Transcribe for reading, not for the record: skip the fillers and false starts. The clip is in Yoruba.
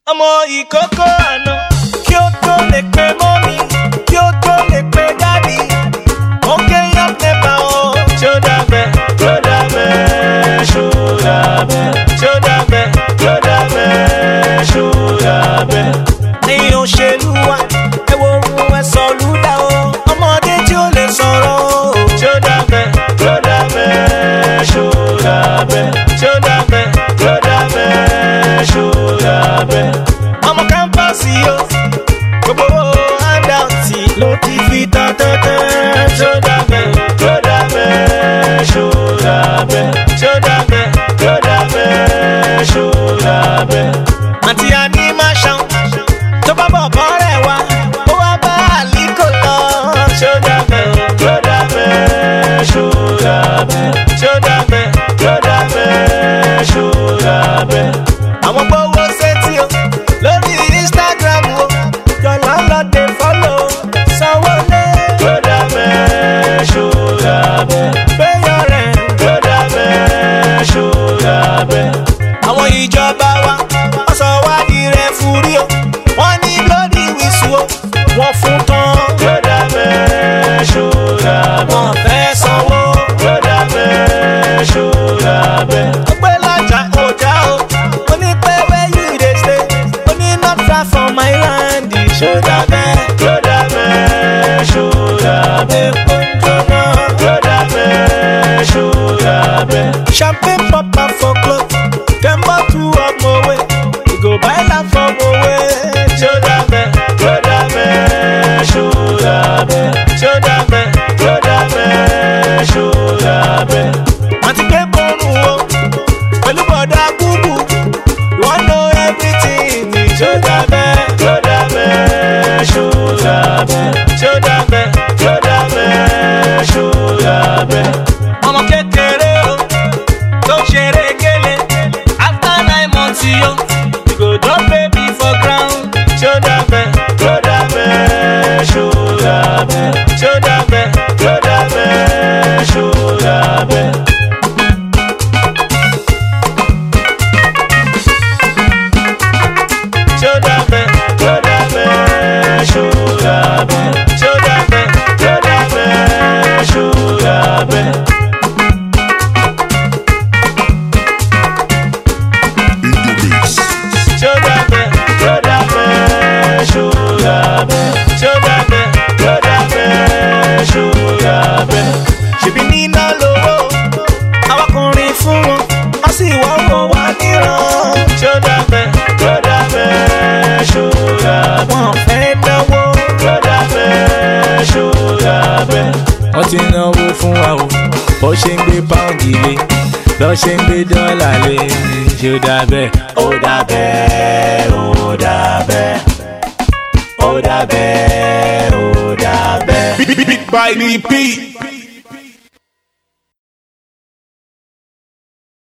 ọmọ ìkókó àná kí ó tó lè pe mọ́mí kí ó tó lè pe dádì ó kéèyàn pépà o ṣó dàbẹ̀ tó dàbẹ̀ ṣó dàbẹ̀ ṣó dàbẹ̀ tó dàbẹ̀ ṣó dàbẹ̀. ẹ̀yin òṣèlú wa ẹ wo ohun ẹ sọ lúdà o ọmọdé tí ó lè sọ̀rọ̀ o ṣó dàbẹ̀ tó dàbẹ̀ ṣó dàbẹ̀ ṣó dàbẹ̀ tó dàbẹ̀ ṣó dàbẹ̀. ọmọ kámpásì o gbogbo handout ló ti fi tán tán tán ṣó dàbẹ̀ tó dàbẹ̀ ṣó dàbẹ̀ ṣó dàbẹ̀ tó dàbẹ̀ ṣó dàbẹ̀. àǹtí àní máa ṣan tó bá bọ̀ bọ́ rẹ̀ wá ó wá bá àlíkò lọ ṣó dàbẹ̀ tó dàbẹ̀ ṣó dàbẹ̀ ṣó dàbẹ̀ tó dàbẹ̀ ṣó dàbẹ̀. àwọn gbówó sétí o lórí Instagram o yọ̀lá lọ́dẹ follow sanwó lé tó dàbẹ̀ ṣó dàbẹ̀ péyọ̀ rẹ̀ tó dàbẹ̀ ṣó dàbẹ̀. àwọn ìjọba wa wọ́n sọ wá di rẹ̀ fúrí o wọ́n ní lórí wíṣù o wọ́n fún tán tó dàbẹ̀ ṣó dàbẹ̀ wọ́n fẹ́ sanwó tó dàbẹ̀ ṣó dàbẹ̀. ọgbẹ́ lájà ọjà o ó ní pé where you dey stay ó ní not far from my land ṣó dàbẹ̀ tó dàbẹ̀ ṣó dàbẹ̀ kóńtóná tó dàbẹ̀ ṣó dàbẹ̀. champagne popper for club dem bottle of mowe we go buy am for mowe ṣó dàbẹ̀ tó dàbẹ̀ ṣó dàbẹ̀ ṣó dàbẹ̀ tó dàbẹ̀ ṣó dàbẹ̀. àti pé bọ́ọ̀nù o pẹ̀lú bọ̀dá búbù you wan know everything ṣó dàbẹ̀ tó dàbẹ̀ ṣó dàbẹ̀ ṣó dàbẹ̀ tó dàbẹ̀ ṣó dàbẹ̀. ọmọ kékeré o tó ṣeré gélé after 9 months yo you go drop baby for ground ṣó dàbẹ̀ tó dàbẹ̀ ṣó dàbẹ̀ ṣó dàbẹ̀ tó dàbẹ̀ ṣó dàbẹ̀. ṣó dàbẹ̀ tó dàbẹ̀ ṣó dàbẹ̀ ṣó dàbẹ̀ tó dàbẹ̀ ṣó dàbẹ̀. ṣó dàbẹ̀ tó dàbẹ̀ ṣó dàbẹ̀ ṣó dàbẹ̀ tó dàbẹ̀ ṣó dàbẹ̀. ṣèbí níná lówó awakùnrin fún wọn wọ́n sì wọ́wọ́ wá níran ṣó dàbẹ̀ tó dàbẹ̀ ṣó dàbẹ̀. wọ́n fẹ́ náwó tó dàbẹ̀ ṣó dàbẹ̀. wọ́n ti náwó fún wa o bó ṣe ń gbé pound lé lọ́ ṣe ń gbé dọ́là lé ṣó dàbẹ̀ ó dàbẹ̀ ó dàbẹ̀ ó dàbẹ̀ ó dàbẹ̀. Big by DP.